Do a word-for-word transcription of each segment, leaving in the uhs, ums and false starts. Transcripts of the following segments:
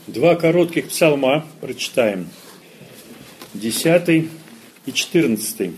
Два коротких псалма прочитаем. Десятый и четырнадцатый.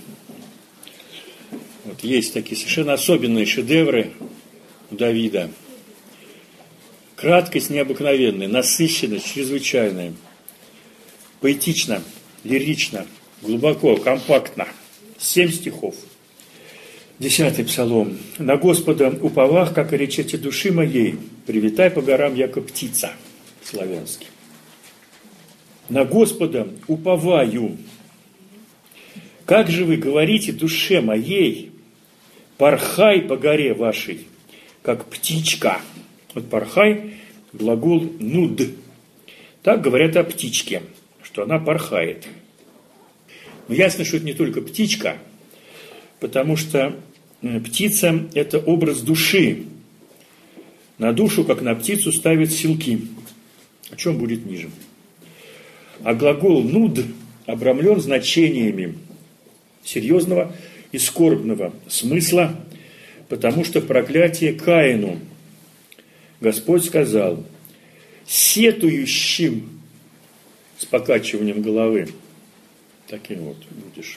Вот есть такие совершенно особенные шедевры у Давида. Краткость необыкновенная, насыщенность чрезвычайная. Поэтично, лирично, глубоко, компактно. Семь стихов. Десятый псалом. «На Господа уповах, как и речете души моей, привитай по горам, яко птица». Славянский. «На Господа уповаю. Как же вы говорите душе моей, порхай по горе вашей, как птичка». Вот порхай, глагол нуд. Так говорят о птичке, что она порхает. Но ясно, что это не только птичка, потому что птица – это образ души. На душу, как на птицу, ставят селки. О чем будет ниже. А глагол нуд обрамлен значениями серьезного и скорбного смысла, потому что проклятие Каину Господь сказал: сетующим, с покачиванием головы, таким вот будешь,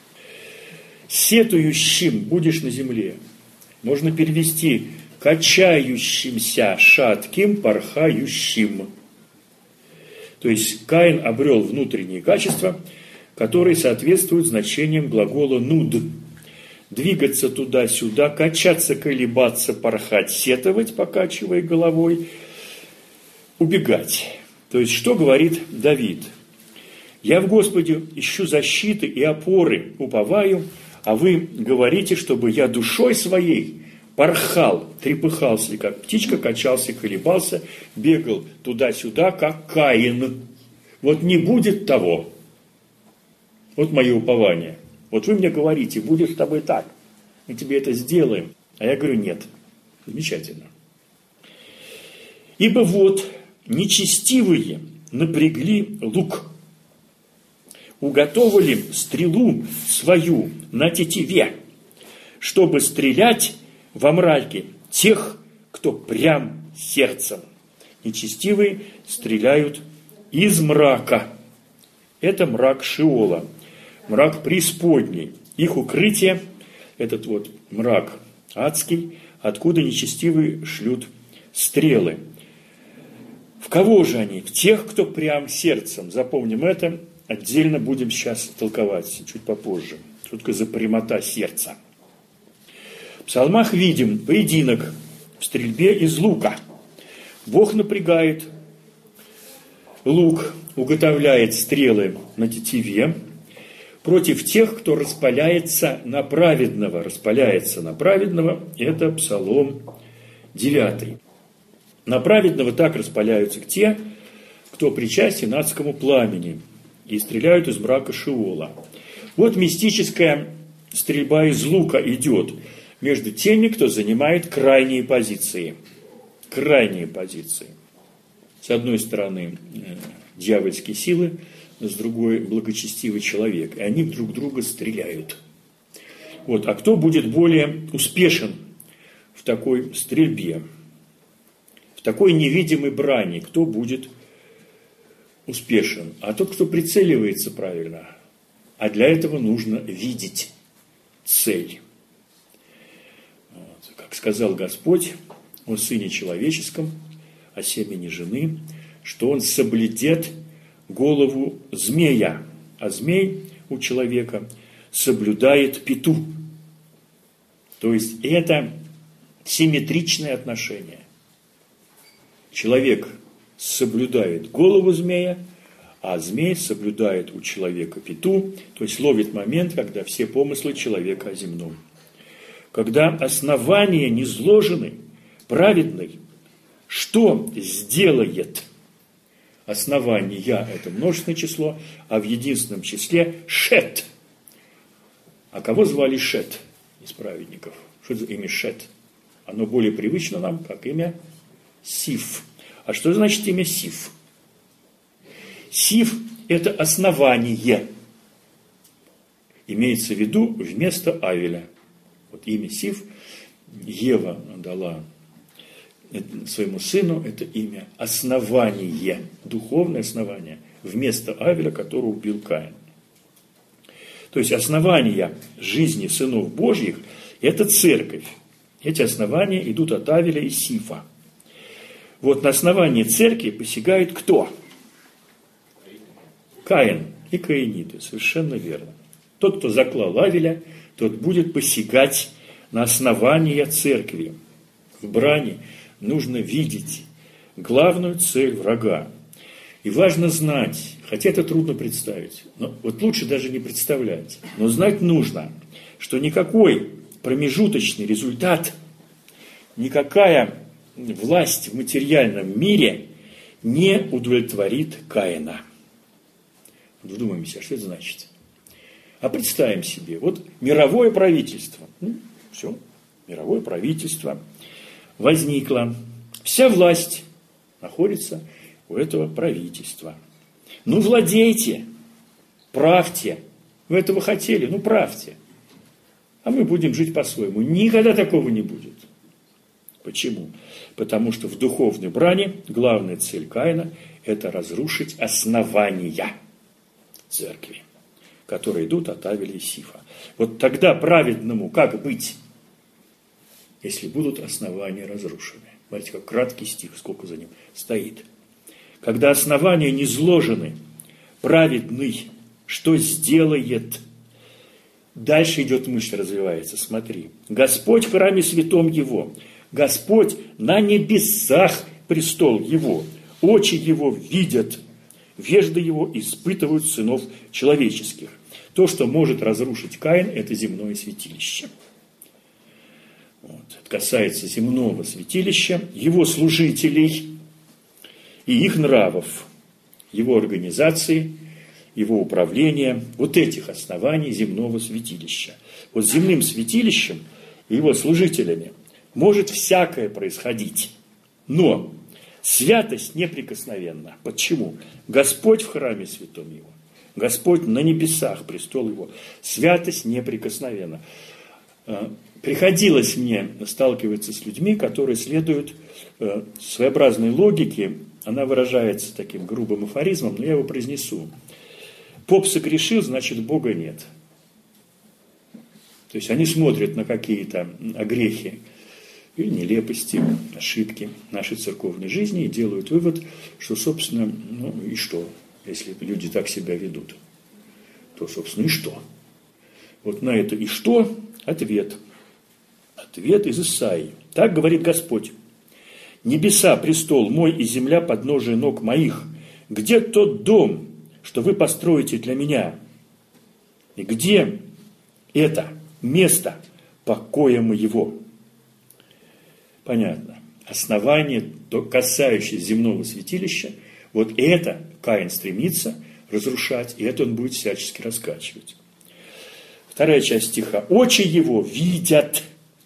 сетующим будешь на земле. Можно перевести: качающимся, шатким, порхающим. То есть Каин обрел внутренние качества, которые соответствуют значениям глагола нуд. Двигаться туда-сюда, качаться, колебаться, порхать, сетовать, покачивая головой, убегать. То есть, что говорит Давид? «Я в Господе ищу защиты и опоры, уповаю, а вы говорите, чтобы я душой своей порхал, трепыхался, как птичка, качался, колебался, бегал туда-сюда, как Каин. Вот не будет того». Вот мое упование. Вот вы мне говорите, будет с тобой так, мы тебе это сделаем. А я говорю, нет. Замечательно. «Ибо вот нечестивые напрягли лук, уготовили стрелу свою на тетиве, чтобы стрелять во мраке тех, кто прям сердцем». Нечестивые стреляют из мрака. Это мрак Шиола, мрак преисподней. Их укрытие, этот вот мрак адский, откуда нечестивые шлют стрелы. В кого же они? В тех, кто прям сердцем. Запомним это, отдельно будем сейчас толковать, чуть попозже. Что такое за прямота сердца? В псалмах видим поединок в стрельбе из лука. Бог напрягает лук, уготовляет стрелы на тетиве против тех, кто распаляется на праведного. Распаляется на праведного – это Псалом девятый. На праведного так распаляются те, кто причастен адскому пламени, и стреляют из мрака Шиола. Вот мистическая стрельба из лука идет между теми, кто занимает крайние позиции. Крайние позиции. С одной стороны дьявольские силы, с другой благочестивый человек. И они друг друга стреляют. Вот. А кто будет более успешен в такой стрельбе? В такой невидимой брани кто будет успешен? А тот, кто прицеливается правильно. А для этого нужно видеть цель. Вот. Как сказал Господь о Сыне Человеческом, о семени жены, что он соблюдет голову змея, а змей у человека соблюдает пету. То есть это симметричное отношение. Человек соблюдает голову змея, а змей соблюдает у человека пету, то есть ловит момент, когда все помыслы человека о земном. Когда основания не сложены, праведный, что сделает? Основание – это множественное число, а в единственном числе – шет. А кого звали Шет из праведников? Что за имя Шет? Оно более привычно нам, как имя Сиф. А что значит имя Сиф? Сиф – это основание. Имеется в виду вместо Авеля. Вот имя Сиф Ева дала своему сыну это имя основание, духовное основание, вместо Авеля, которого убил Каин. То есть основания жизни сынов Божьих – это церковь. Эти основания идут от Авеля и Сифа. Вот на основании церкви посягает кто? Каин и каиниты, совершенно верно. Тот, кто заклал Авеля, тот будет посягать на основания церкви. В брани нужно видеть главную цель врага. И важно знать, хотя это трудно представить, но вот лучше даже не представлять, но знать нужно, что никакой промежуточный результат, никакая власть в материальном мире не удовлетворит Каина. Вдумаемся, что это значит? А представим себе, вот мировое правительство, ну, все, мировое правительство возникло, вся власть находится у этого правительства. Ну, владейте, правьте, вы этого хотели, ну, правьте, а мы будем жить по-своему. Никогда такого не будет. Почему? Потому что в духовной брани главная цель Каина – это разрушить основания церкви, которые идут от Авеля и Сифа. Вот тогда праведному как быть, если будут основания разрушены? Смотрите, как краткий стих, сколько за ним стоит. Когда основания не сложены, праведный что сделает? Дальше идет мысль, развивается, смотри. Господь в храме святом его, Господь на небесах престол его, очи его видят, вежды его испытывают сынов человеческих. То, что может разрушить Каин, это земное святилище. Вот. Это касается земного святилища, его служителей и их нравов, его организации, его управления, вот этих оснований земного святилища. Вот земным святилищем и его служителями может всякое происходить, но святость неприкосновенна. Почему? Господь в храме святом его, Господь на небесах, престол его, святость неприкосновенна. Приходилось мне сталкиваться с людьми, которые следуют своеобразной логике, она выражается таким грубым афоризмом, но я его произнесу. Поп согрешил, значит, Бога нет. То есть они смотрят на какие-то огрехи или нелепости, ошибки нашей церковной жизни и делают вывод, что, собственно, ну и что, если люди так себя ведут, то, собственно, и что? Вот на это и что ответ. Ответ из Исаии. Так говорит Господь. Небеса, престол мой и земля подножие ног моих. Где тот дом, что вы построите для меня? И где это место покоя моего? Понятно. Основание, касающееся земного святилища, вот это Каин стремится разрушать, и это он будет всячески раскачивать. Вторая часть стиха. Очи его видят,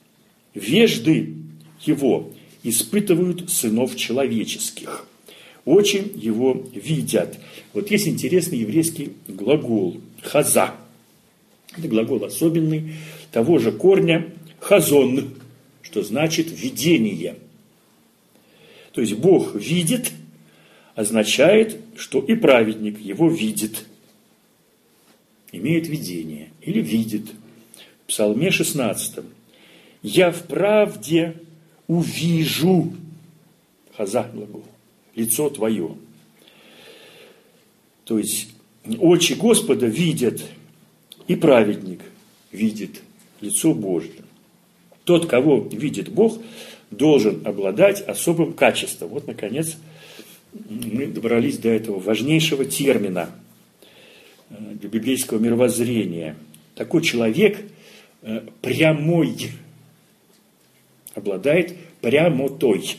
вежды его испытывают сынов человеческих. Очи его видят. Вот есть интересный еврейский глагол «хаза». Это глагол особенный, того же корня «хазон», что значит «видение». То есть Бог видит, означает, что и праведник его видит. Имеет видение или видит. В Псалме шестнадцатом. «Я в правде увижу», хаза глагол, лицо твое. То есть очи Господа видят, и праведник видит лицо Божье. Тот, кого видит Бог, должен обладать особым качеством. Вот, наконец, мы добрались до этого важнейшего термина для библейского мировоззрения. Такой человек прямой, обладает прямотой.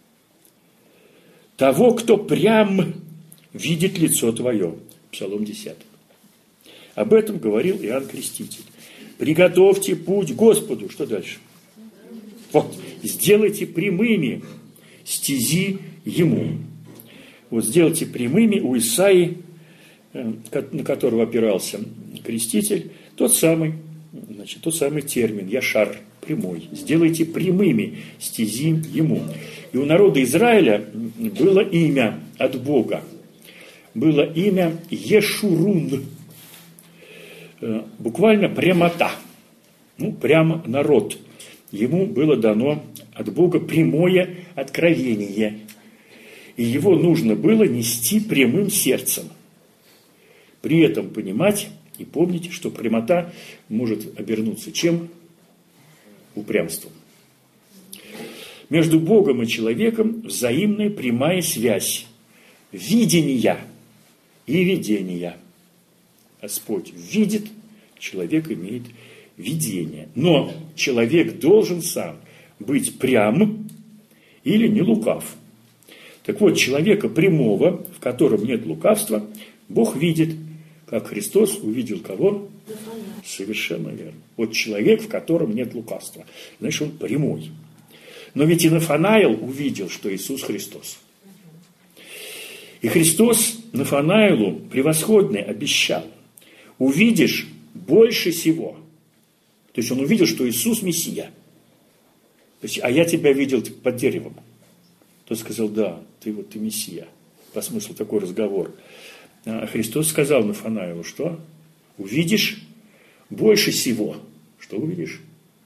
Того, кто прям видит лицо твое. Псалом десятый. Об этом говорил Иоанн Креститель. Приготовьте путь Господу. Что дальше? Вот. Сделайте прямыми стези Ему. Вот сделайте прямыми у Исаии, на которого опирался Креститель, тот самый, значит, тот самый термин «яшар», прямой. Сделайте прямыми стези ему. И у народа Израиля было имя от Бога. Было имя Ешурун. Буквально прямота. Ну, прямо народ. Ему было дано от Бога прямое откровение. И его нужно было нести прямым сердцем. При этом понимать и помнить, что прямота может обернуться чем? Упрямством. Между Богом и человеком взаимная прямая связь видения и видения. Господь видит, человек имеет видение. Но человек должен сам быть прям или не лукав. Так вот, человека прямого, в котором нет лукавства, Бог видит, как Христос увидел кого? Совершенно верно. Вот человек, в котором нет лукавства. Значит, он прямой. Но ведь и Нафанаил увидел, что Иисус Христос. И Христос Нафанаилу превосходный обещал: увидишь больше всего. То есть он увидел, что Иисус Мессия. То есть, а я тебя видел под деревом. Тот сказал: да, ты вот ты Мессия. По смыслу такой разговор. А Христос сказал Нафанаилу, что? Увидишь больше всего. Что увидишь?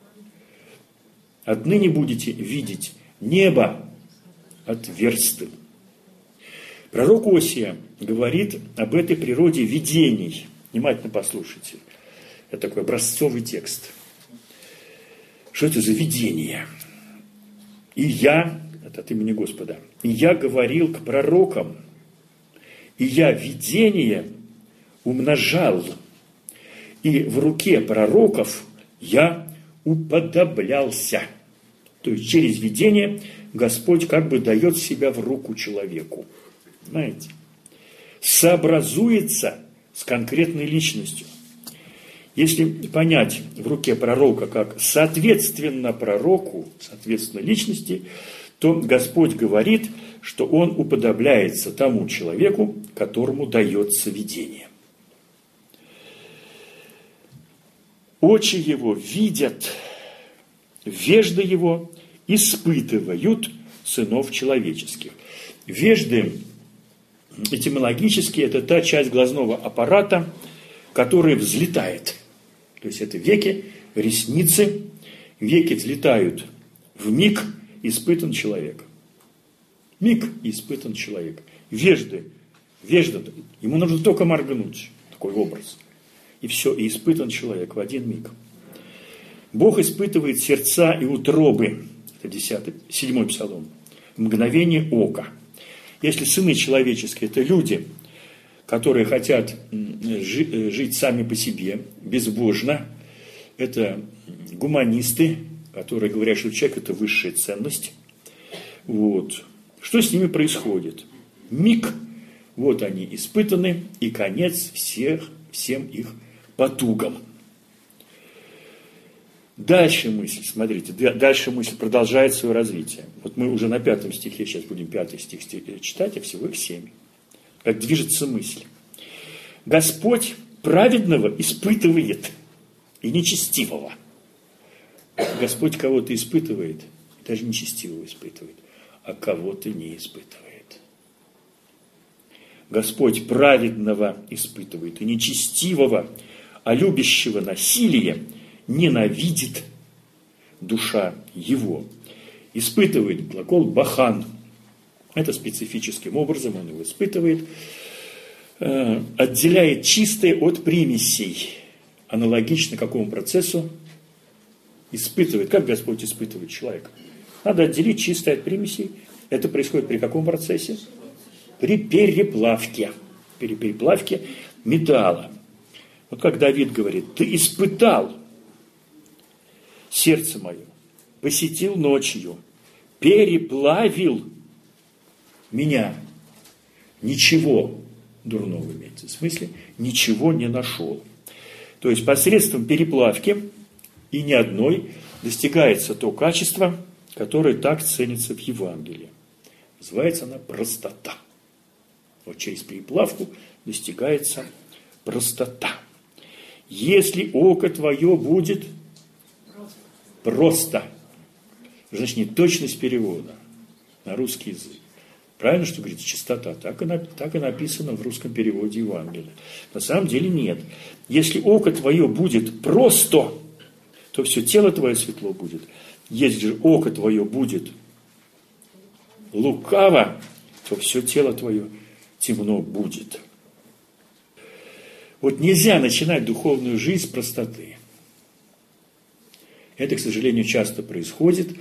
Отныне будете видеть небо отверстым. Пророк Осия говорит об этой природе видений. Внимательно послушайте. Это такой образцовый текст. Что это за видение? И я, это от имени Господа, и я говорил к пророкам, и я видение умножал, и в руке пророков я уподоблялся. То есть через видение Господь как бы дает себя в руку человеку. Знаете? Сообразуется с конкретной личностью. Если понять в руке пророка как соответственно пророку, соответственно личности, то Господь говорит, что он уподобляется тому человеку, которому дается видение. Очи его видят, вежды его испытывают сынов человеческих. Вежды этимологически это та часть глазного аппарата, которая взлетает. То есть это веки, ресницы, веки взлетают в миг, испытан человек. Миг испытан человек. Вежды, вежда, ему нужно только моргнуть, такой образ. И все, и испытан человек в один миг. Бог испытывает сердца и утробы. Это десятый, седьмой псалом. Мгновение ока. Если сыны человеческие, это люди, которые хотят жить сами по себе, безбожно, это гуманисты, которые говорят, что человек – это высшая ценность. Вот. Что с ними происходит? Миг, вот они испытаны, и конец всех, всем их потугам. Дальше мысль, смотрите, дальше мысль продолжает свое развитие. Вот мы уже на пятом стихе, сейчас будем пятый стих читать, а всего их семь. Как движется мысль. Господь праведного испытывает и нечестивого. Господь кого-то испытывает, даже нечестивого испытывает, а кого-то не испытывает. Господь праведного испытывает и нечестивого, а любящего насилие ненавидит душа его. Испытывает глагол бахан. Это специфическим образом он его испытывает. Э, отделяет чистое от примесей. Аналогично какому процессу? Испытывает. Как Господь испытывает человека? Надо отделить чистое от примесей. Это происходит при каком процессе? При переплавке. При переплавке металла. Вот как Давид говорит: ты испытал сердце мое, посетил ночью, переплавил меня. Ничего дурного имеется. В смысле, ничего не нашел. То есть посредством переплавки и ни одной достигается то качество, которое так ценится в Евангелии. Называется она простота. Вот через переплавку достигается простота. Если око твое будет просто. Значит, не точность перевода на русский язык. Правильно, что говорится, чистота. Так и, так и написано в русском переводе Евангелия. На самом деле нет. Если око твое будет просто, то все тело твое светло будет. Если же око твое будет лукаво, то все тело твое темно будет. Вот нельзя начинать духовную жизнь с простоты. Это, к сожалению, часто происходит,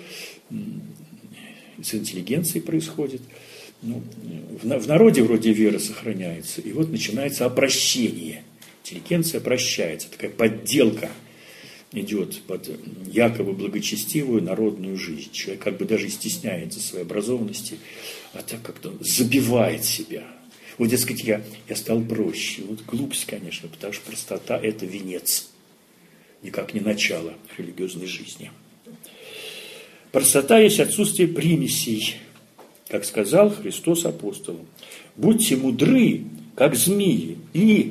с интеллигенцией происходит. Ну, в народе вроде вера сохраняется, и вот начинается опрощение. Интеллигенция прощается, такая подделка идет под якобы благочестивую народную жизнь. Человек как бы даже и стесняется своей образованности, а так как-то забивает себя. Вот, дескать, я, я стал проще. Вот глупость, конечно, потому что простота – это венец, никак не начало религиозной жизни. Простота есть отсутствие примесей, как сказал Христос апостолам. Будьте мудры, как змеи, и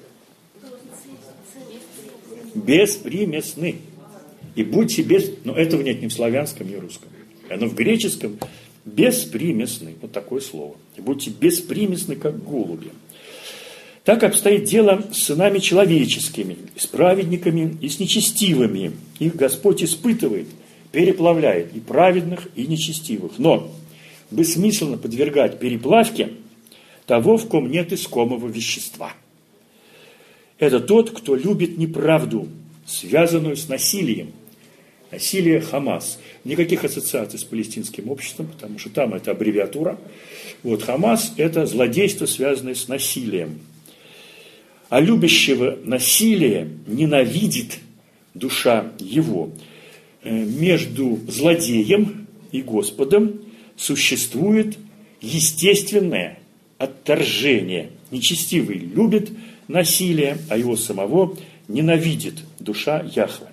беспримесны. И будьте без... Но этого нет ни в славянском, ни в русском. Оно в греческом беспримесны. Вот такое слово. И будьте беспримесны, как голуби. Так обстоит дело с сынами человеческими, с праведниками и с нечестивыми. Их Господь испытывает, переплавляет и праведных, и нечестивых. Но бессмысленно подвергать переплавке того, в ком нет искомого вещества. Это тот, кто любит неправду, связанную с насилием. Насилие Хамас. Никаких ассоциаций с палестинским обществом, потому что там это аббревиатура. Вот Хамас – это злодейство, связанное с насилием. А любящего насилие ненавидит душа его. Между злодеем и Господом существует естественное отторжение. Нечестивый любит насилие, а его самого ненавидит душа Яхве.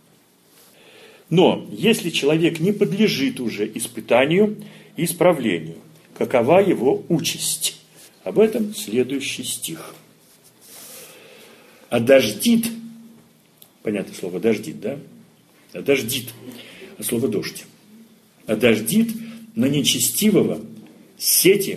Но если человек не подлежит уже испытанию и исправлению, какова его участь? Об этом следующий стих. А дождит, понятное слово, дождит, да? А дождит, а слово дождь. А дождит на нечестивого сети,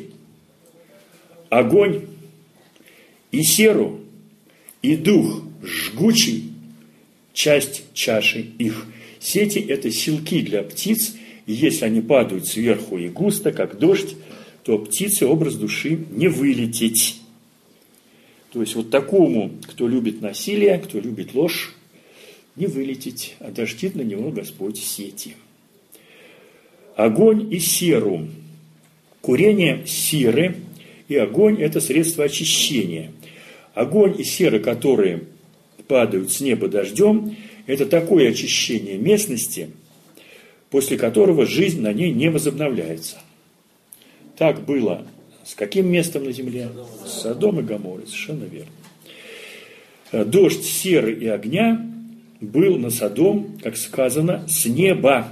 огонь и серу, и дух жгучий, часть чаши их. Сети – это силки для птиц, и если они падают сверху и густо, как дождь, то птице образ души не вылететь. То есть вот такому, кто любит насилие, кто любит ложь, не вылететь, а дождит на него Господь сети. Огонь и серу. Курение серы и огонь – это средство очищения. Огонь и сера, которые падают с неба дождем, это такое очищение местности, после которого жизнь на ней не возобновляется. Так было с каким местом на земле? С Содом и Гоморрой, совершенно верно. Дождь серы и огня был на Содом, как сказано, с неба.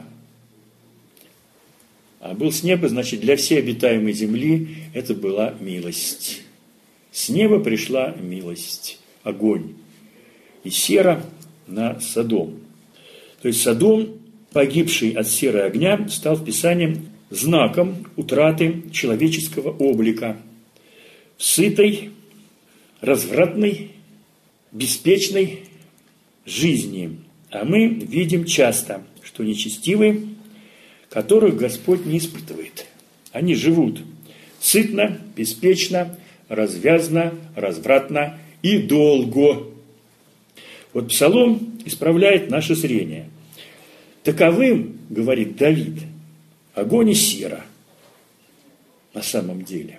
А был с неба, значит, для всей обитаемой земли это была милость. С неба пришла милость, огонь и сера на Содом. То есть Содом, погибший от серы и огня, стал в Писании знаком утраты человеческого облика. В сытой, развратной, беспечной жизни. А мы видим часто, что нечестивые, которых Господь не испытывает. Они живут сытно, беспечно, развязно, развратно и долго. Вот Псалом исправляет наше зрение. Таковым, говорит Давид, огонь и сера на самом деле.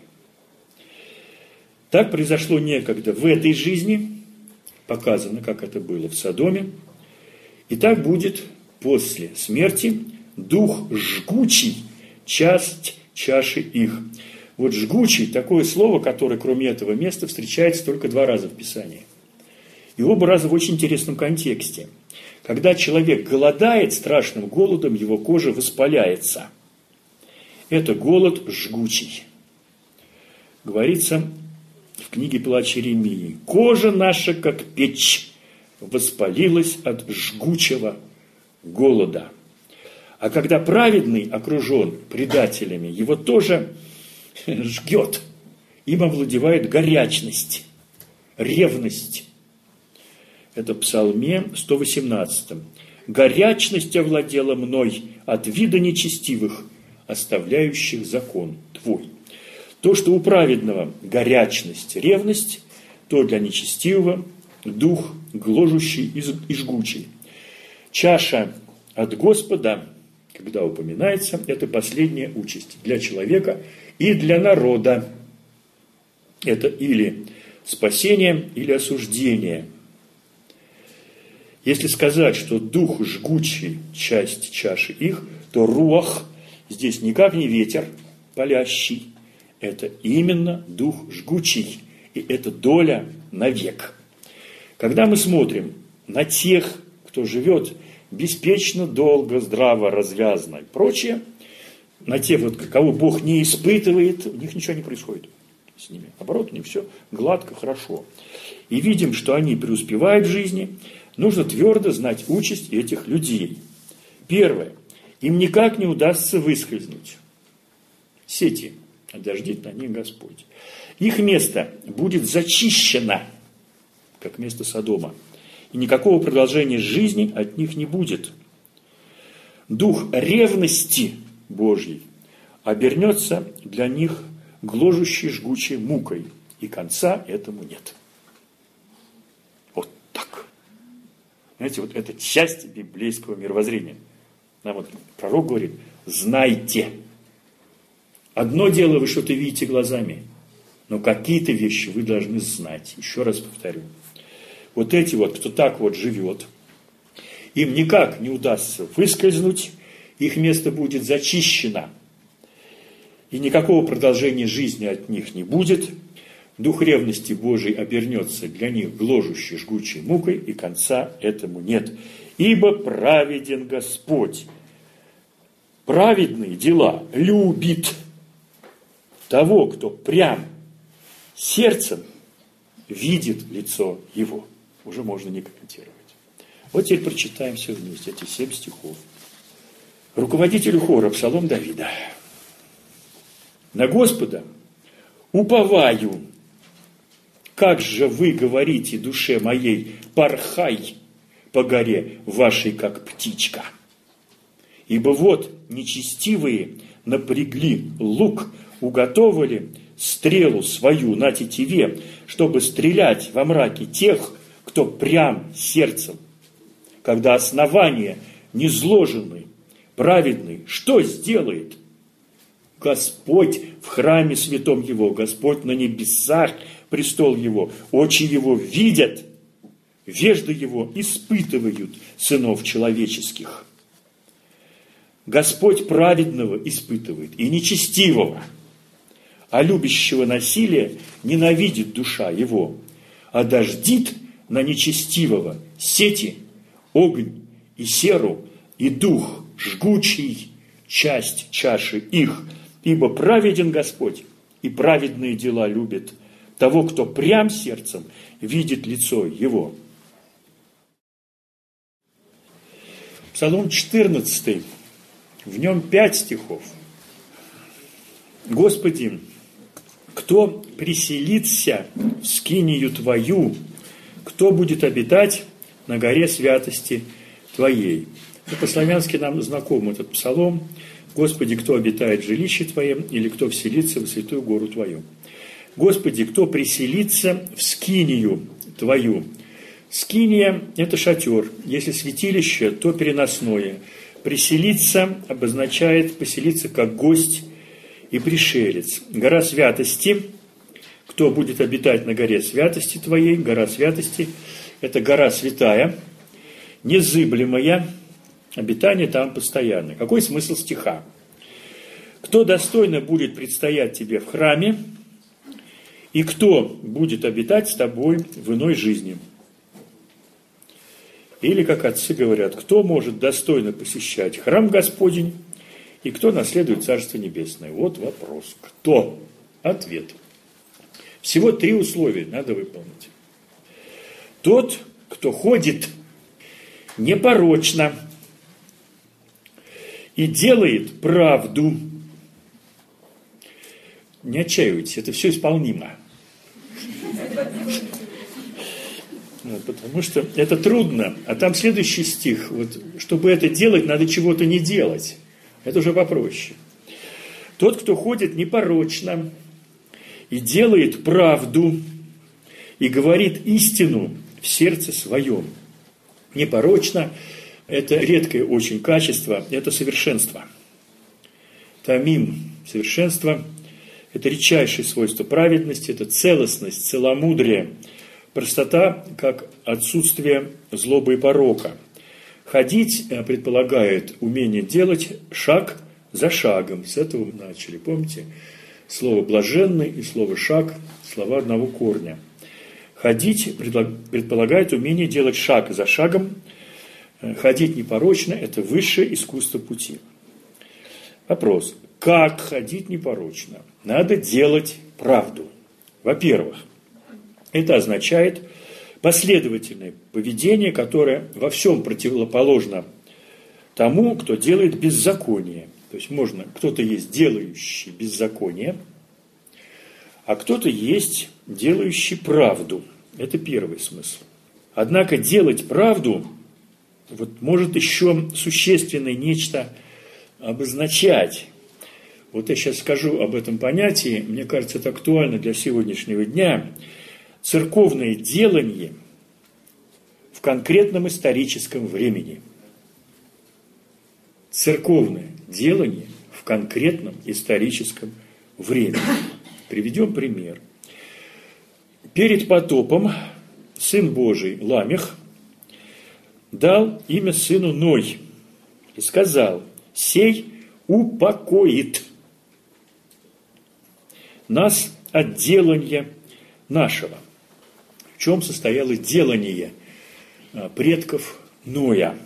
Так произошло некогда в этой жизни, показано, как это было в Содоме, и так будет после смерти. Дух жгучий, часть чаши их. Вот жгучий, такое слово, которое кроме этого места встречается только два раза в Писании. И оба раза в очень интересном контексте. Когда человек голодает страшным голодом, его кожа воспаляется. Это голод жгучий. Говорится в книге Плач Иеремии. Кожа наша, как печь, воспалилась от жгучего голода. А когда праведный окружен предателями, его тоже жгет. Им овладевает горячность, ревность. Это в Псалме сто восемнадцатом. «Горячность овладела мной от вида нечестивых, оставляющих закон твой». То, что у праведного горячность, ревность, то для нечестивого дух гложущий и жгучий. Чаша от Господа, когда упоминается, это последняя участь для человека и для народа. Это или спасение, или осуждение. Если сказать, что дух жгучий, часть чаши их, то руах здесь никак не ветер палящий. Это именно дух жгучий, и это доля навек. Когда мы смотрим на тех, кто живет беспечно, долго, здраво, развязно и прочее, на тех, вот, кого Бог не испытывает, у них ничего не происходит с ними. Наоборот, у них все гладко, хорошо. И видим, что они преуспевают в жизни. Нужно твердо знать участь этих людей. Первое. Им никак не удастся выскользнуть. Сети одождит на них Господь. Их место будет зачищено, как место Содома. И никакого продолжения жизни от них не будет. Дух ревности Божьей обернется для них гложущей, жгучей мукой. И конца этому нет. Вот так. Знаете, вот это часть библейского мировоззрения. Нам вот пророк говорит: знайте. Одно дело, вы что-то видите глазами, но какие-то вещи вы должны знать. Еще раз повторю. Вот эти вот, кто так вот живет, им никак не удастся выскользнуть, их место будет зачищено. И никакого продолжения жизни от них не будет. Дух ревности Божий обернется для них гложущей, жгучей мукой, и конца этому нет. Ибо праведен Господь. Праведные дела любит того, кто прям сердцем видит лицо его. Уже можно не комментировать. Вот теперь прочитаем все вместе эти семь стихов. Руководителю хора, псалом Давида. На Господа уповаю. Как же вы говорите душе моей: порхай по горе вашей, как птичка. Ибо вот нечестивые напрягли лук, уготовили стрелу свою на тетиве, чтобы стрелять во мраке тех, кто прям сердцем. Когда основания не зложены, праведный, что сделает? Господь в храме святом его, Господь на небесах, престол его, очи его видят, вежды его испытывают сынов человеческих. Господь праведного испытывает и нечестивого, а любящего насилия ненавидит душа его, а дождит на нечестивого сети, огонь и серу, и дух жгучий, часть чаши их, ибо праведен Господь, и праведные дела любит того, кто прям сердцем видит лицо его. Псалом четырнадцатый, в нем пять стихов. Господи, кто приселится в скинию Твою, кто будет обитать на горе святости Твоей. Ну, по-славянски нам знаком этот псалом. Господи, кто обитает в жилище Твоем, или кто вселится в святую гору Твою. Господи, кто приселится в скинию Твою. Скиния – это шатер. Если святилище, то переносное. Приселиться обозначает поселиться как гость и пришелец. Гора святости. Кто будет обитать на горе святости Твоей? Гора святости – это гора святая, незыблемая. Обитание там постоянное. Какой смысл стиха? Кто достойно будет предстоять тебе в храме, и кто будет обитать с тобой в иной жизни? Или, как отцы говорят, кто может достойно посещать храм Господень, и кто наследует Царство Небесное? Вот вопрос. Кто? Ответ. Всего три условия надо выполнить. Тот, кто ходит непорочно, и делает правду. Не отчаивайтесь, это все исполнимо. Потому что это трудно. А там следующий стих. Вот, чтобы это делать, надо чего-то не делать. Это уже попроще. Тот, кто ходит непорочно и делает правду, и говорит истину в сердце своем. Непорочно – это редкое очень качество, это совершенство. Тамим – совершенство – это редчайшее свойство праведности, это целостность, целомудрие, простота, как отсутствие злобы и порока. Ходить предполагает умение делать шаг за шагом. С этого мы начали. Помните? Слово «блаженный» и слово «шаг» – слова одного корня. Ходить предполагает умение делать шаг за шагом. Ходить непорочно – это высшее искусство пути. Вопрос. Как ходить непорочно? Надо делать правду. Во-первых, это означает последовательное поведение, которое во всем противоположно тому, кто делает беззаконие. То есть можно, кто-то есть делающий беззаконие, а кто-то есть делающий правду. Это первый смысл. Однако делать правду вот, может еще существенное нечто обозначать. Вот я сейчас скажу об этом понятии, мне кажется, это актуально для сегодняшнего дня. Церковное делание в конкретном историческом времени. Церковное делание в конкретном историческом времени. Приведем пример. Перед потопом Сын Божий Ламех дал имя сыну Ной и сказал: «Сей упокоит нас от делания нашего». В чем состояло делание предков Ноя?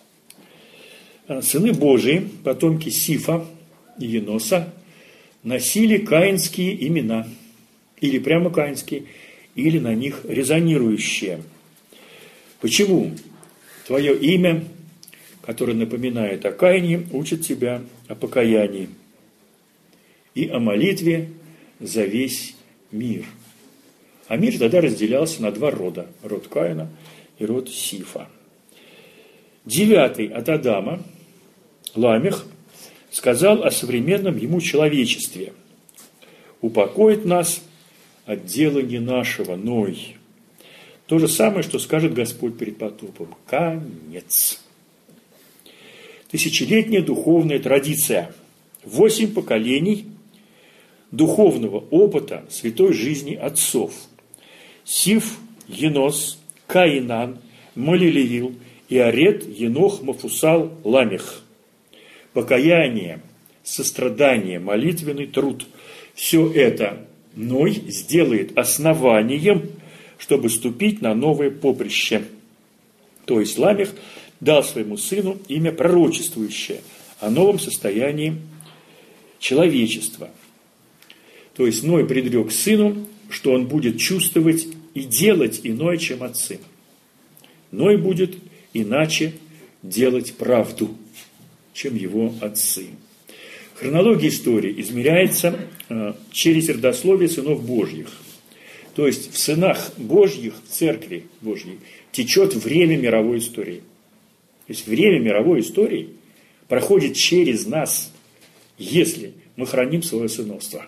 Сыны Божии, потомки Сифа и Еноса, носили каинские имена, или прямо каинские, или на них резонирующие. Почему? Твое имя, которое напоминает о Каине, учит тебя о покаянии и о молитве за весь мир. А мир тогда разделялся на два рода – род Каина и род Сифа. Девятый от Адама, Ламех, сказал о современном ему человечестве: «Упокоит нас от делания нашего, Ной». То же самое, что скажет Господь перед потопом. Конец. Тысячелетняя духовная традиция. Восемь поколений духовного опыта святой жизни отцов. Сиф, Енос, Каинан, Малилиил, Иарет, Енох, Мафусал, Ламех. Покаяние, сострадание, молитвенный труд – все это Ной сделает основанием, чтобы ступить на новое поприще. То есть Ламех дал своему сыну имя пророчествующее о новом состоянии человечества. То есть Ной предрек сыну, что он будет чувствовать и делать иное, чем отцы. Ной будет иначе делать правду, чем его отцы. Хронология истории измеряется э, через родословие сынов Божьих. То есть в сынах Божьих, в церкви Божьей, течет время мировой истории. То есть время мировой истории проходит через нас, если мы храним свое сыновство.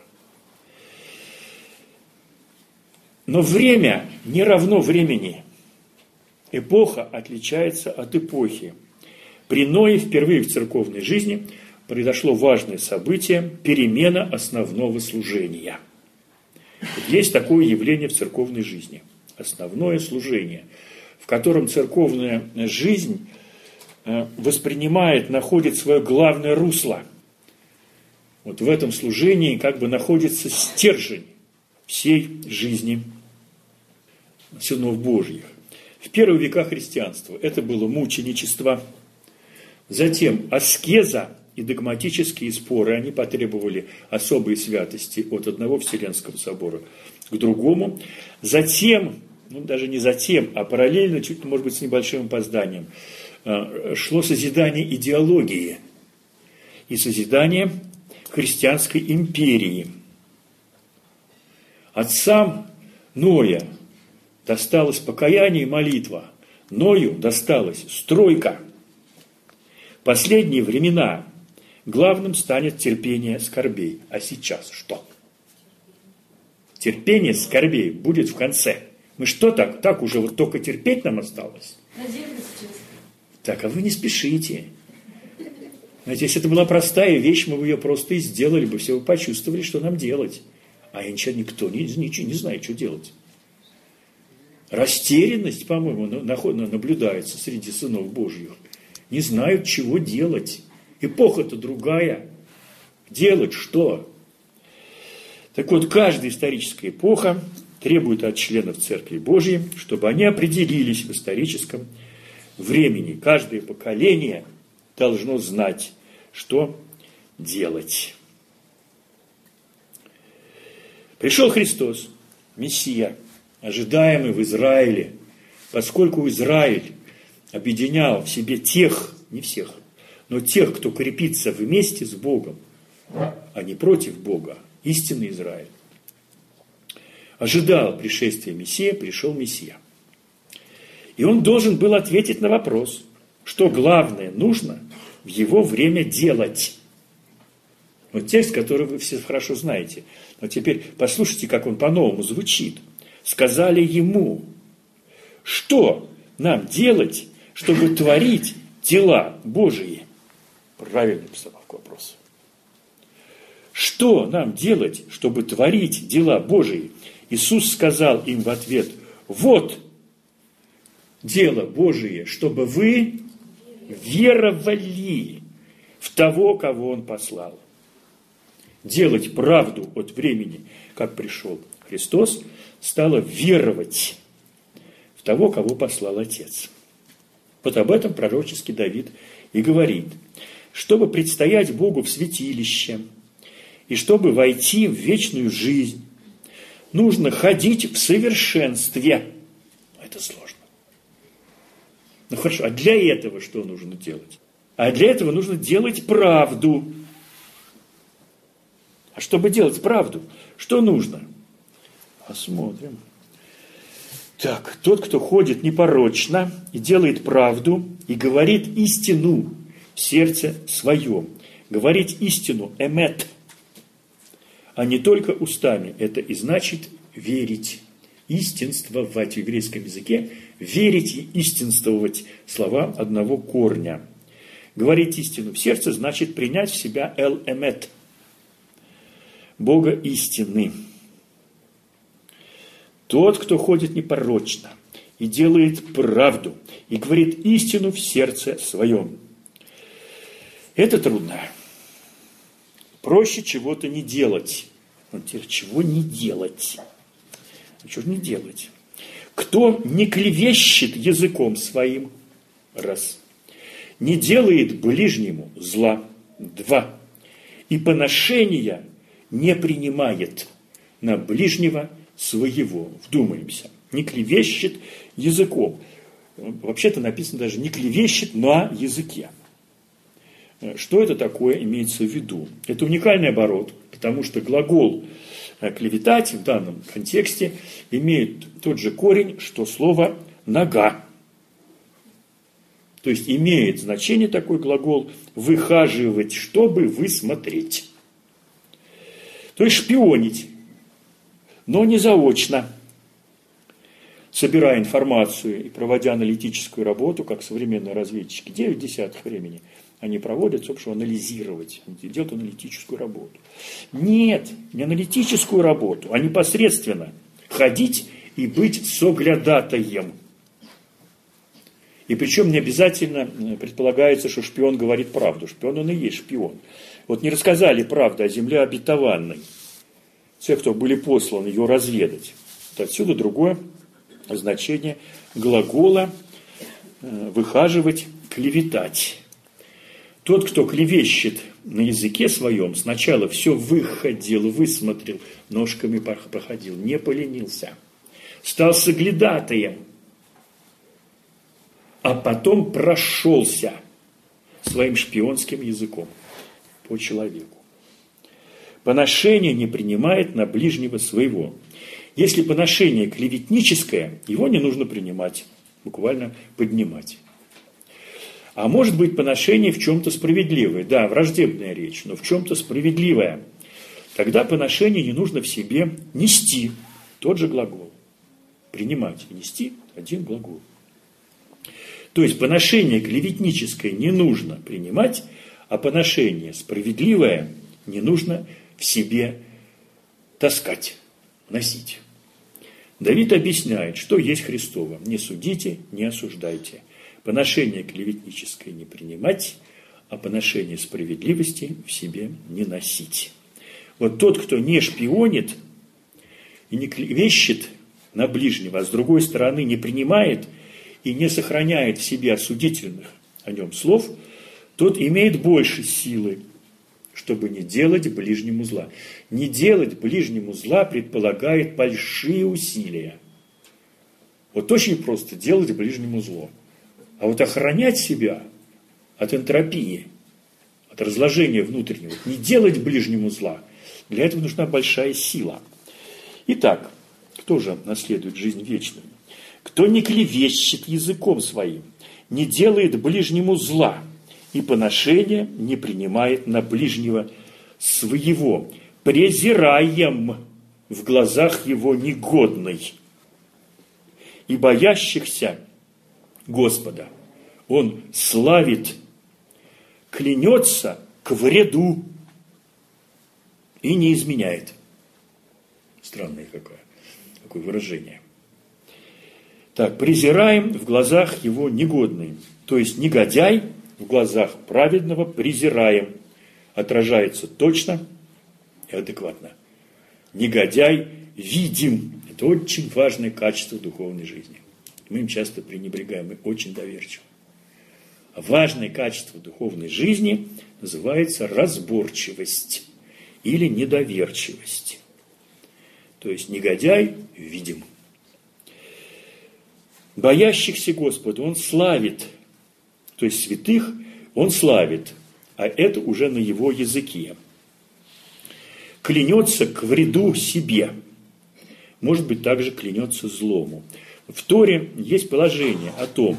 Но время не равно времени. Эпоха отличается от эпохи. При Ное впервые в церковной жизни произошло важное событие – перемена основного служения. Есть такое явление в церковной жизни – основное служение, в котором церковная жизнь воспринимает, находит свое главное русло. Вот в этом служении как бы находится стержень всей жизни сынов Божьих. В первые века христианства это было мученичество, затем аскеза и догматические споры, они потребовали особой святости от одного Вселенского собора к другому. Затем, ну даже не затем, а параллельно, чуть, может быть, с небольшим опозданием, шло созидание идеологии. и созидание христианской империи. Отцам Ноя досталось покаяние и молитва, Ною досталась стройка. В последние времена главным станет терпение скорбей. А сейчас что? Терпение скорбей будет в конце. Мы что так? Так уже вот только терпеть нам осталось? Так, а вы не спешите. Знаете, если это была простая вещь, мы бы ее просто и сделали бы, все бы почувствовали, что нам делать. А ничего, никто не, ничего не знает, что делать. Растерянность, по-моему, наблюдается среди сынов Божьих. Не знают, чего делать. Эпоха-то другая. Делать что? Так вот, каждая историческая эпоха требует от членов Церкви Божьей, чтобы они определились в историческом времени. Каждое поколение должно знать, что делать. Пришел Христос, Мессия, ожидаемый в Израиле, поскольку Израиль объединял в себе тех, не всех, но тех, кто крепится вместе с Богом, а не против Бога, истинный Израиль. Ожидал пришествия Мессии, пришел Мессия. И он должен был ответить на вопрос, что главное нужно в его время делать. Вот текст, который вы все хорошо знаете. Но теперь послушайте, как он по-новому звучит. Сказали ему, что нам делать, чтобы творить дела Божии? Правильная постановка вопроса. Что нам делать, чтобы творить дела Божии? Иисус сказал им в ответ, вот дело Божие, чтобы вы веровали в того, кого Он послал. Делать правду от времени, как пришел Христос, стало веровать в того, кого послал Отец. Вот об этом пророческий Давид и говорит. Чтобы предстоять Богу в святилище и чтобы войти в вечную жизнь, нужно ходить в совершенстве. Это сложно. Ну хорошо, а для этого что нужно делать? А для этого нужно делать правду. А чтобы делать правду, что нужно? Посмотрим. Так, тот, кто ходит непорочно и делает правду, и говорит истину в сердце своем. Говорить истину, эмет, а не только устами. Это и значит верить. Истинствовать в еврейском языке. Верить и истинствовать слова одного корня. Говорить истину в сердце значит принять в себя эл-эмет. Бога истины. Тот, кто ходит непорочно и делает правду, и говорит истину в сердце своем. Это трудно. Проще чего-то не делать. Вот теперь, чего не делать? Чего не делать? Кто не клевещет языком своим, раз, не делает ближнему зла, два, и поношения не принимает на ближнего своего. Вдумаемся. Не клевещет языком. Вообще-то написано даже не клевещет на языке. Что это такое имеется в виду? Это уникальный оборот, потому что глагол клеветать в данном контексте имеет тот же корень, что слово нога. То есть имеет значение такой глагол выхаживать, чтобы высмотреть. То есть шпионить, но не заочно, собирая информацию и проводя аналитическую работу, как современные разведчики, девять десятых времени они проводят, собственно, анализировать, делают аналитическую работу. Нет, не аналитическую работу, а непосредственно ходить и быть соглядатаем. И причем не обязательно предполагается, что шпион говорит правду. Шпион он и есть шпион. Вот не рассказали правду о земле обетованной. Те, кто были посланы ее разведать. Вот отсюда другое значение глагола выхаживать, клеветать. Тот, кто клевещет на языке своем, сначала все выходил, высмотрел, ножками проходил, не поленился. Стал соглядатаем, а потом прошелся своим шпионским языком. по человеку. Поношение не принимает на ближнего своего. Если поношение клеветническое, его не нужно принимать, буквально поднимать. А может быть поношение в чем-то справедливое. Да, враждебная речь, но в чем-то справедливая. Тогда поношение не нужно в себе нести. Тот же глагол. Принимать и нести один глагол. То есть поношение клеветническое не нужно принимать, а поношение справедливое не нужно в себе таскать, носить. Давид объясняет, что есть Христово. Не судите, не осуждайте. Поношение клеветническое не принимать, а поношение справедливости в себе не носить. Вот тот, кто не шпионит и не клевещет на ближнего, а с другой стороны не принимает и не сохраняет в себе осудительных о нем слов, тот имеет больше силы, чтобы не делать ближнему зла. Не делать ближнему зла предполагает большие усилия. Вот очень просто делать ближнему зло. А вот охранять себя от энтропии, от разложения внутреннего, не делать ближнему зла, для этого нужна большая сила. Итак, кто же наследует жизнь вечную? Кто не клевещет языком своим, не делает ближнему зла, и поношение не принимает на ближнего своего, презираем в глазах его негодный. И боящихся Господа он славит, клянется к вреду и не изменяет. Странное какое, какое выражение. Так, презираем в глазах его негодный. То есть негодяй в глазах праведного презираем. Отражается точно и адекватно. Негодяй видим. Это очень важное качество духовной жизни. Мы им часто пренебрегаем, мы очень доверчивы. А важное качество духовной жизни называется разборчивость или недоверчивость. То есть негодяй видим. Боящихся Господа он славит, то есть святых он славит, а это уже на его языке. Клянется к вреду себе, может быть, также клянется злому. В Торе есть положение о том,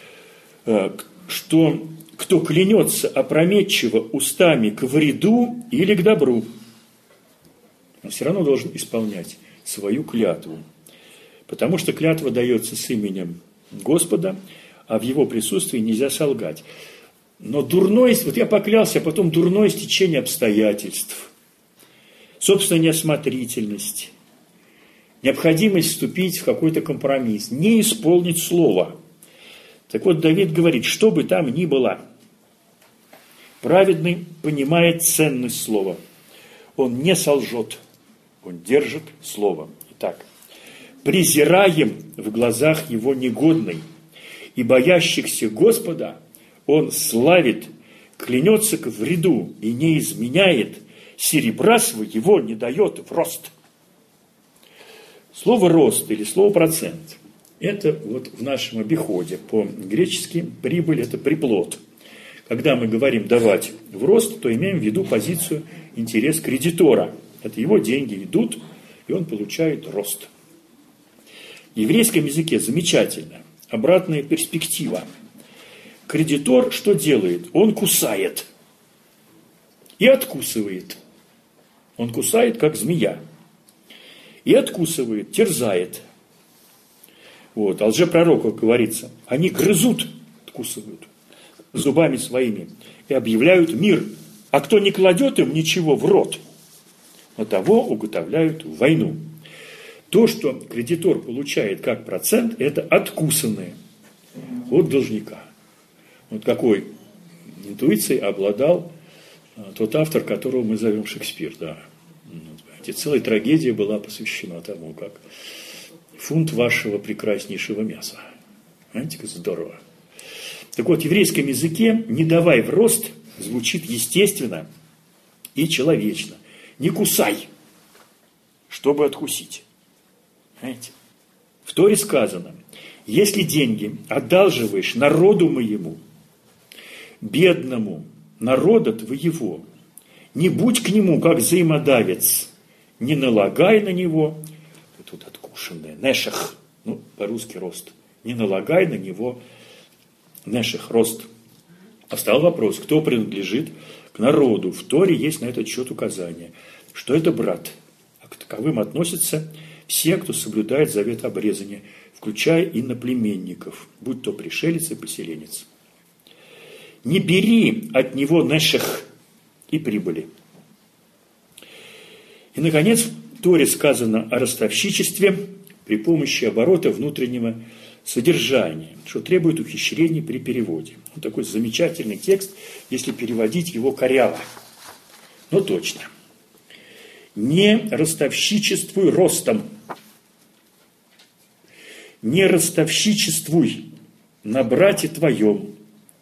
что кто клянется опрометчиво устами к вреду или к добру, он все равно должен исполнять свою клятву. Потому что клятва дается с именем Господа, а в его присутствии нельзя солгать. Но дурное, вот я поклялся, а потом дурное стечение обстоятельств, собственная неосмотрительность, необходимость вступить в какой-то компромисс, не исполнить слово. Так вот, Давид говорит, что бы там ни было, праведный понимает ценность слова. Он не солжет, он держит слово. Итак, презираем в глазах его негодный, и боящихся Господа он славит, клянется к вреду и не изменяет, серебра своего не дает в рост. Слово рост или слово процент – это вот в нашем обиходе по-гречески прибыль – это приплод. Когда мы говорим давать в рост, то имеем в виду позицию интерес кредитора. Это его деньги идут, и он получает рост. В еврейском языке замечательно. Обратная перспектива. Кредитор что делает? Он кусает и откусывает. Он кусает, как змея. И откусывает, терзает. Вот. О лжепророках говорится. Они грызут, откусывают зубами своими и объявляют мир. А кто не кладет им ничего в рот, на того уготовляют в войну. То, что кредитор получает как процент, это откусанное от должника. Вот какой интуицией обладал тот автор, которого мы зовем Шекспир. Да. Вот, целая трагедия была посвящена тому, как фунт вашего прекраснейшего мяса. Знаете, как здорово. Так вот, в еврейском языке «не давай в рост» звучит естественно и человечно. Не кусай, чтобы откусить. Знаете? В Торе сказано, если деньги одалживаешь народу моему, бедному народа твоего, Не будь к нему, как взаимодавец, не налагай на него, тут откушенное, нешах, ну, по-русски рост, не налагай на него нешах, рост. А встал вопрос, кто принадлежит к народу. В Торе есть на этот счет указание, что это брат. А к таковым относятся все, кто соблюдает завет обрезания, включая иноплеменников, будь то пришелец и поселенец. Не бери от него нешах и прибыли. И, наконец, в Торе сказано о ростовщичестве при помощи оборота внутреннего содержания, что требует ухищрений при переводе. Вот такой замечательный текст, если переводить его коряво. Но точно. Не ростовщичествуй ростом. Не ростовщичествуй на брате твоем.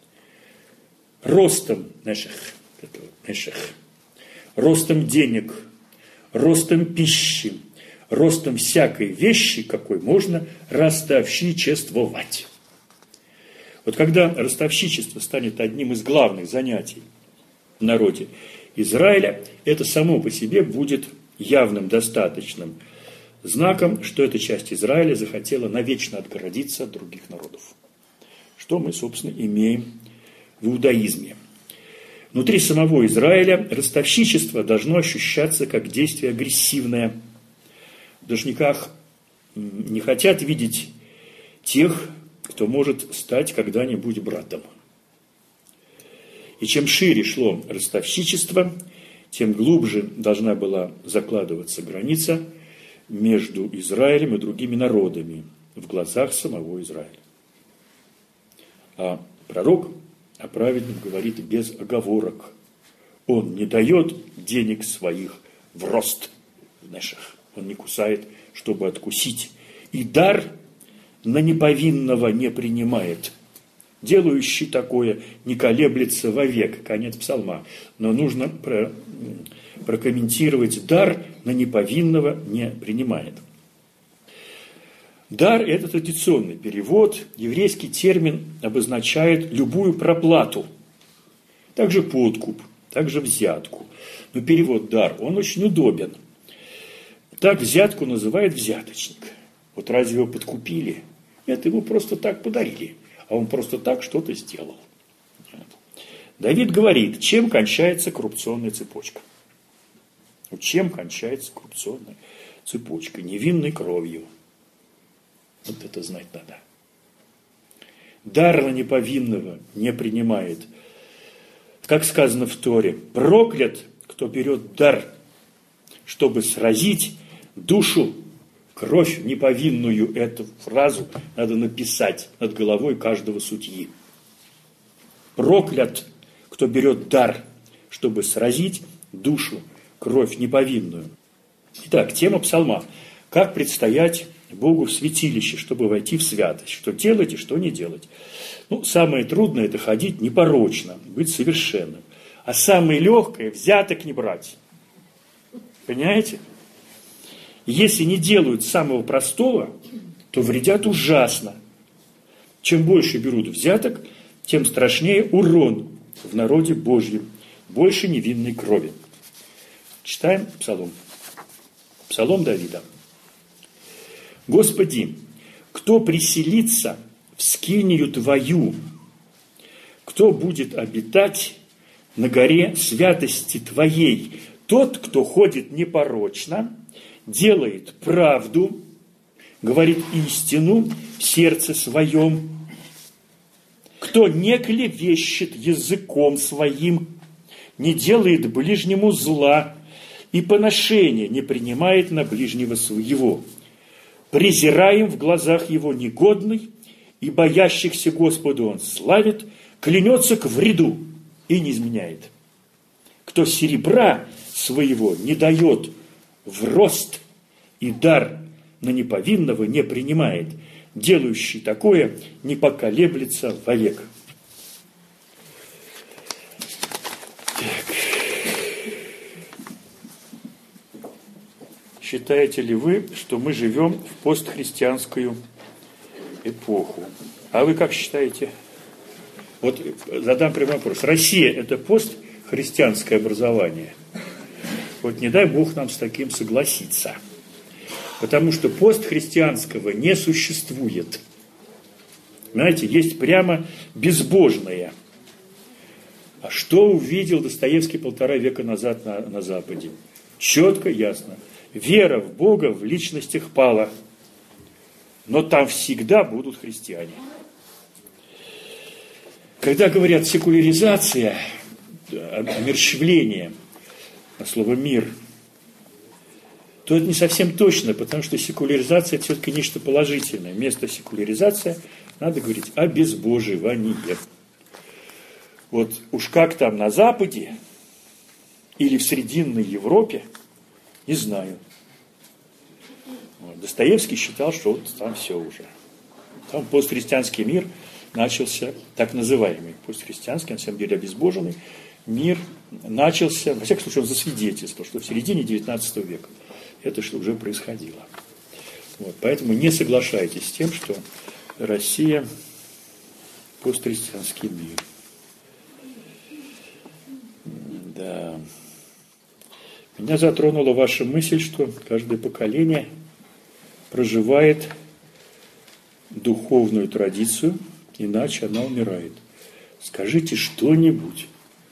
Ростом наших, наших, ростом денег, ростом пищи, ростом всякой вещи, какой можно ростовщичествовать. Вот когда ростовщичество станет одним из главных занятий в народе Израиля, это само по себе будет явным, достаточным знаком, что эта часть Израиля захотела навечно отгородиться от других народов. Что мы, собственно, имеем в иудаизме. Внутри самого Израиля ростовщичество должно ощущаться как действие агрессивное. В должниках не хотят видеть тех, кто может стать когда-нибудь братом. И чем шире шло ростовщичество, тем глубже должна была закладываться граница между Израилем и другими народами в глазах самого Израиля. А пророк о праведном говорит без оговорок. Он не дает денег своих в рост в нешах. Он не кусает, чтобы откусить. И дар на неповинного не принимает. Делающий такое не колеблется вовек. Конец псалма. Но нужно про, прокомментировать: дар на неповинного не принимает. Дар – это традиционный перевод. Еврейский термин обозначает любую проплату. Также подкуп, также взятку. Но перевод «дар», он очень удобен. Так взятку называет взяточник. Вот разве его подкупили? Нет, ему просто так подарили. А он просто так что-то сделал. Давид говорит, чем кончается коррупционная цепочка. Чем кончается коррупционная цепочка? Невинной кровью. Вот это знать надо. Дар на неповинного не принимает. Как сказано в Торе, проклят, кто берет дар, чтобы сразить душу, кровь неповинную. Эту фразу надо написать над головой каждого судьи. Проклят, кто берет дар, чтобы сразить душу, кровь неповинную. Итак, тема псалма. Как предстоять Богу в святилище, чтобы войти в святость. Что делать и что не делать. Ну, самое трудное – это ходить непорочно, быть совершенным. А самое легкое – взяток не брать. Понимаете? Если не делают самого простого, то вредят ужасно. Чем больше берут взяток, тем страшнее урон в народе Божьем. Больше невинной крови. Читаем Псалом. Псалом Давида. Господи, кто приселится в скинию Твою, кто будет обитать на горе святости Твоей, тот, кто ходит непорочно, делает правду, говорит истину в сердце своем, кто не клевещет языком своим, не делает ближнему зла и поношения не принимает на ближнего своего. Презираем в глазах его негодный, и боящихся Господа он славит, клянется к вреду и не изменяет. Кто серебра своего не дает в рост и дар на неповинного не принимает, делающий такое не поколеблется вовек. Так. Считаете ли вы, что мы живем в постхристианскую эпоху? А вы как считаете? Вот задам прямой вопрос. Россия – это постхристианская христианское образование. Вот не дай Бог нам с таким согласиться. Потому что постхристианского не существует. Знаете, есть прямо безбожное. А что увидел Достоевский полтора века назад на, на Западе? Четко, ясно. Вера в Бога в личностях пала. Но там всегда будут христиане. Когда говорят секуляризация, омерщвление, слово «мир», то это не совсем точно, потому что секуляризация – это все-таки нечто положительное. Вместо секуляризации надо говорить о безбоживании. Вот уж как там на Западе или в Срединной Европе, не знаю. Вот. Достоевский считал, что вот там все уже. Там постхристианский мир начался, так называемый постхристианский, на самом деле обезбоженный мир начался, во всяком случае он засвидетельствовал, что в середине девятнадцатого века это что уже происходило. Вот. Поэтому не соглашайтесь с тем, что Россия постхристианский мир. Да. Меня затронула ваша мысль, что каждое поколение проживает духовную традицию, иначе она умирает. Скажите что-нибудь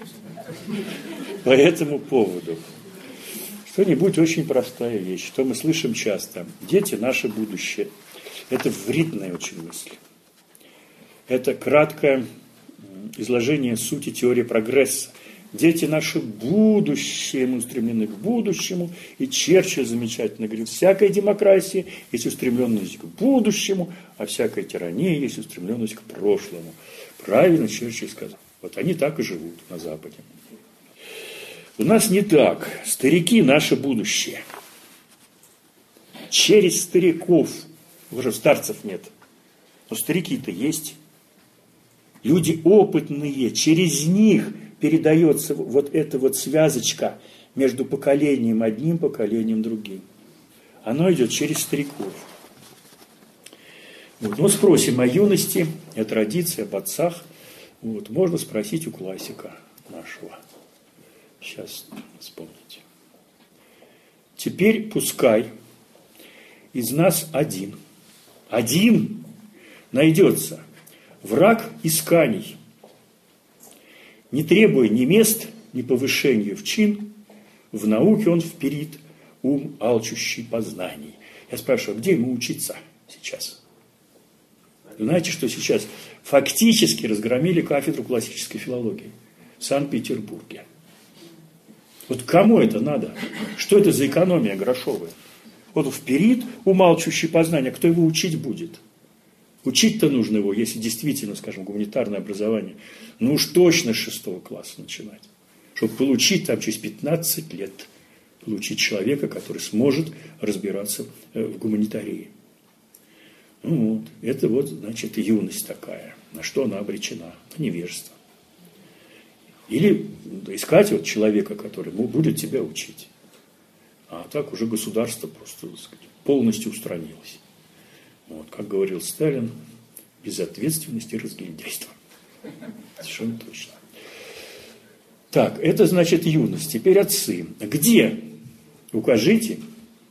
по этому поводу. Что-нибудь очень простая вещь, что мы слышим часто. Дети – наше будущее. Это вредная очень мысль. Это краткое изложение сути теории прогресса. Дети – наше будущее, мы устремлены к будущему. И Черчилль замечательно говорит, всякая демократия есть устремленность к будущему, а всякая тирания есть устремленность к прошлому. Правильно Черчилль сказал. Вот они так и живут на Западе. У нас не так. Старики – наше будущее. Через стариков, уже старцев нет, но старики-то есть. Люди опытные, через них передается вот эта вот связочка между поколением одним, поколением другим. Оно идет через стариков. Вот. Ну, спросим о юности, о традиции, об отцах. Вот. Можно спросить у классика нашего. Сейчас вспомните. Теперь пускай из нас один, один найдется враг исканий, не требуя ни мест, ни повышения в чин, в науке он вперит ум, алчущий познаний. Я спрашиваю, где ему учиться сейчас? Знаете, что сейчас фактически разгромили кафедру классической филологии в Санкт-Петербурге. Вот кому это надо? Что это за экономия грошовая? Вот вперед умалчивающий познание, кто его учить будет? Учить-то нужно его, если действительно, скажем, гуманитарное образование, ну уж точно с шестого класса начинать. Чтобы получить там через пятнадцать лет, получить человека, который сможет разбираться в гуманитарии. Ну вот, это вот, значит, юность такая. На что она обречена? На невежество. Или искать вот человека, который будет тебя учить. А так уже государство просто, так сказать, полностью устранилось. Вот, как говорил Сталин, безответственность и разгильдяйство. Совершенно точно. Так, это значит юность. Теперь отцы. Где? Укажите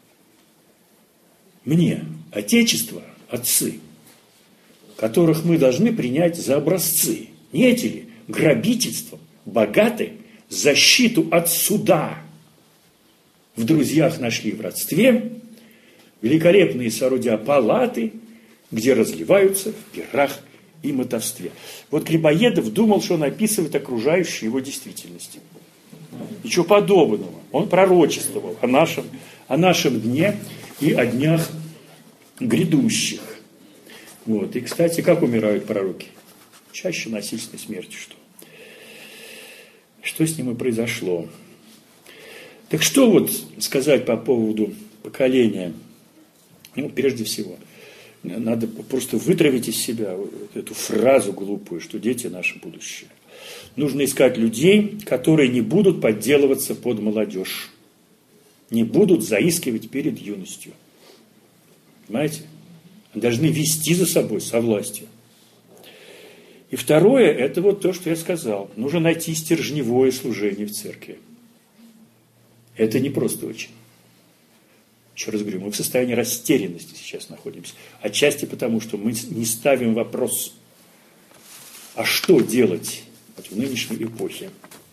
мне отечество, отцы, которых мы должны принять за образцы. Не эти ли? Грабительством, богаты, защиту от суда. В друзьях нашли в родстве великолепные соорудя палаты, где разливаются в пирах и мотовстве. Вот Грибоедов думал, что он описывает окружающую его действительность. Ничего подобного. Он пророчествовал о нашем, о нашем дне и о днях грядущих. Вот. И, кстати, как умирают пророки? Чаще насильственной смертью. Что? Что с ним и произошло? Так что вот сказать по поводу поколения? Ну, прежде всего, надо просто вытравить из себя эту фразу глупую, что дети – наше будущее. Нужно искать людей, которые не будут подделываться под молодежь, не будут заискивать перед юностью. Понимаете? Должны вести за собой со властью. И второе, это вот то, что я сказал. Нужно найти стержневое служение в церкви. Это не просто очень. Еще раз говорю, мы в состоянии растерянности сейчас находимся. Отчасти потому, что мы не ставим вопрос, а что делать вот в нынешней эпохе.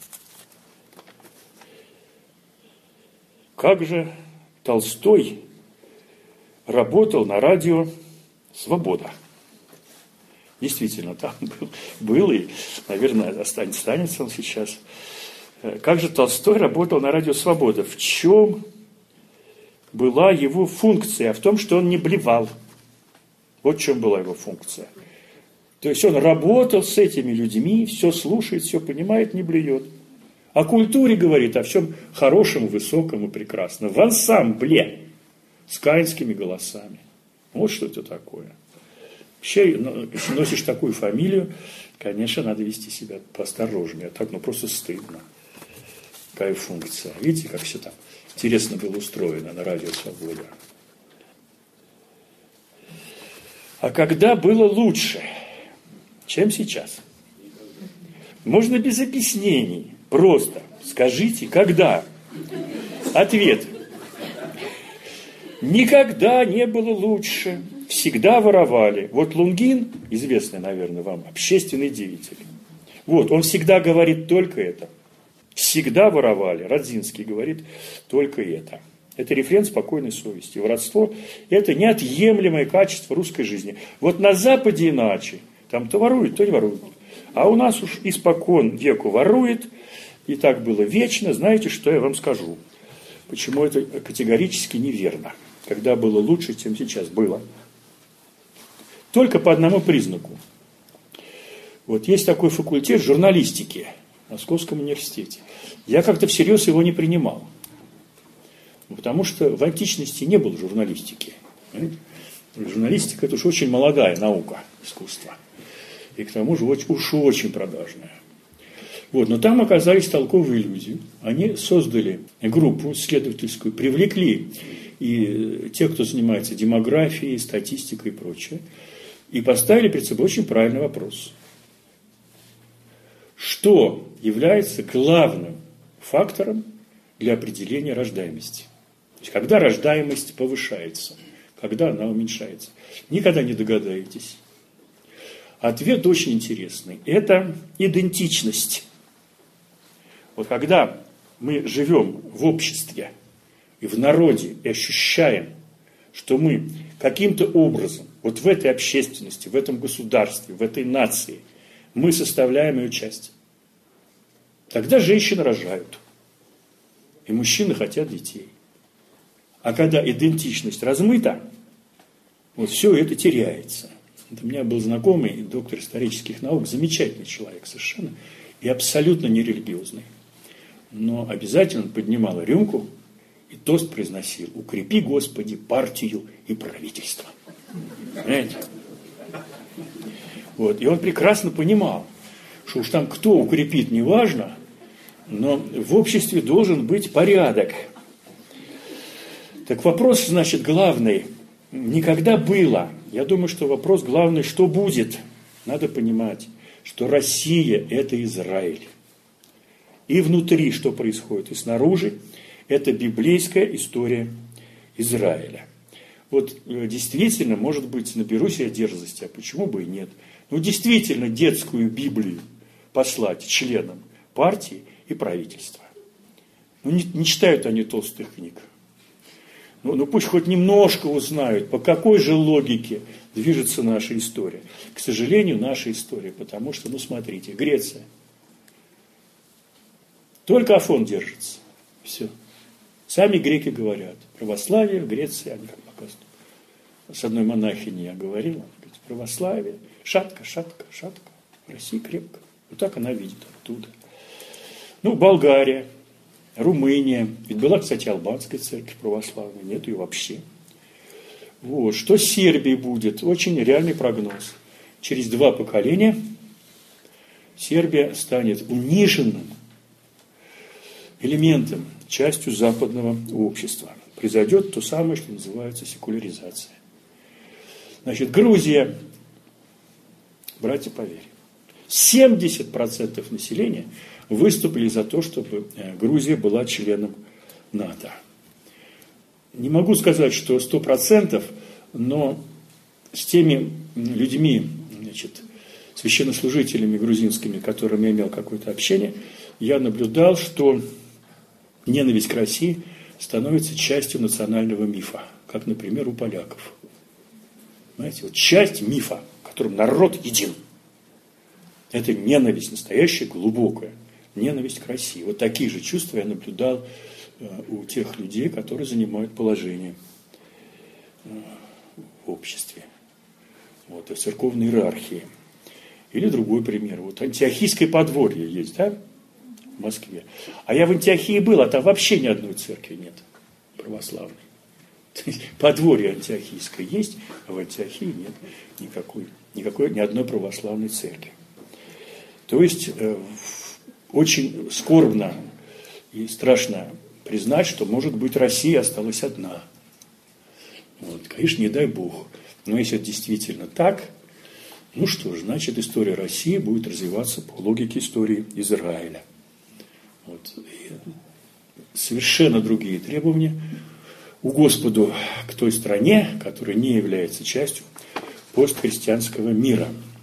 Как же Толстой работал на радио «Свобода». Действительно, там был, был и, наверное, останется он сейчас. Как же Толстой работал на радио «Свобода»? В чем была его функция? В том, что он не блевал. Вот в чем была его функция. То есть он работал с этими людьми, все слушает, все понимает, не блюет. О культуре говорит, о всем хорошем, высоком и прекрасном. В ансамбле с каинскими голосами. Вот что это такое. Вообще, если носишь такую фамилию, конечно, надо вести себя поосторожнее. А так, ну, просто стыдно. Какая функция. Видите, как все там интересно было устроено на радио «Свобода». А когда было лучше, чем сейчас? Можно без объяснений. Просто скажите, когда? Ответ. Никогда не было лучше. Всегда воровали. Вот Лунгин, известный, наверное, вам, общественный деятель. Вот, он всегда говорит только это. Всегда воровали. Радзинский говорит только это. Это рефрен спокойной совести. Воровство – это неотъемлемое качество русской жизни. Вот на Западе иначе. Там то воруют, то не воруют. А у нас уж испокон веку ворует. И так было вечно. Знаете, что я вам скажу? Почему это категорически неверно? Когда было лучше, чем сейчас было. Только по одному признаку. Вот есть такой факультет журналистики в Московском университете. Я как-то всерьез его не принимал. Потому что в античности не было журналистики. Понимаете? Журналистика – это уж очень молодая наука, искусство. И к тому же уж очень продажная. Вот, но там оказались толковые люди. Они создали группу исследовательскую, привлекли и тех, кто занимается демографией, статистикой и прочее, и поставили перед собой очень правильный вопрос. Что является главным фактором для определения рождаемости? То есть, когда рождаемость повышается, когда она уменьшается? Никогда не догадаетесь. Ответ очень интересный. Это идентичность. Вот когда мы живем в обществе и в народе и ощущаем, что мы каким-то образом, вот в этой общественности, в этом государстве, в этой нации, мы составляем ее часть, тогда женщины рожают, и мужчины хотят детей. А когда идентичность размыта, вот все это теряется. Вот у меня был знакомый доктор исторических наук, замечательный человек совершенно, и абсолютно нерелигиозный. Но обязательно поднимал рюмку и тост произносил: «Укрепи, Господи, партию и правительство». Понимаете? Вот. И он прекрасно понимал, что уж там кто укрепит, не важно, но в обществе должен быть порядок. Так вопрос, значит, главный. Никогда было. Я думаю, что вопрос главный, что будет. Надо понимать, что Россия – это Израиль. И внутри, что происходит, и снаружи, это библейская история Израиля. Вот действительно, может быть, наберусь я дерзости, а почему бы и нет. Ну, действительно, детскую Библию послать членам партии и правительства. Ну, не, не читают они толстых книг. Ну, ну, пусть хоть немножко узнают, по какой же логике движется наша история. К сожалению, наша история, потому что, ну, смотрите, Греция. Только Афон держится. Все. Сами греки говорят. Православие в Греции, они как показывают. С одной монахиней я говорил, она говорит, православие, шатко, шатко, шатко, в России крепко. Вот так она видит оттуда. Ну, Болгария, Румыния. Ведь была, кстати, албанская церковь православная, нет ее вообще. Вот. Что с Сербией будет? Очень реальный прогноз. Через два поколения Сербия станет униженным элементом, частью западного общества. Произойдет то самое, что называется секуляризация. Значит, Грузия, братья по вере. семьдесят процентов населения выступили за то, чтобы Грузия была членом НАТО. Не могу сказать, что сто процентов, но с теми людьми, значит, священнослужителями грузинскими, с которыми я имел какое-то общение, я наблюдал, что ненависть к России становится частью национального мифа, как, например, у поляков. Знаете, вот часть мифа, в котором народ един. Это ненависть настоящая, глубокая. Ненависть к России. Вот такие же чувства я наблюдал у тех людей, которые занимают положение в обществе. Вот, и в церковной иерархии. Или другой пример. Вот Антиохийское подворье есть, да, в Москве. А я в Антиохии был, а там вообще ни одной церкви нет православной. Подворье Антиохийское есть, а в Антиохии нет никакой, никакой, ни одной православной церкви. То есть э, очень скорбно и страшно признать, что, может быть, Россия осталась одна. Вот, конечно, не дай Бог. Но если это действительно так, ну что ж, значит, история России будет развиваться по логике истории Израиля. Вот. И совершенно другие требования у Господу к той стране, которая не является частью постхристианского мира.